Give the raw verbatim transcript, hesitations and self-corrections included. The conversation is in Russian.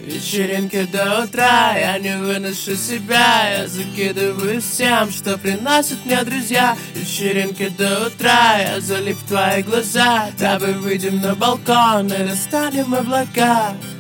Вечеринки до утра, я не выношу себя. Я закидываю всем, что приносят мне друзья. Вечеринки до утра, я залип в твои глаза. Давай выйдем на балкон и достанем облака.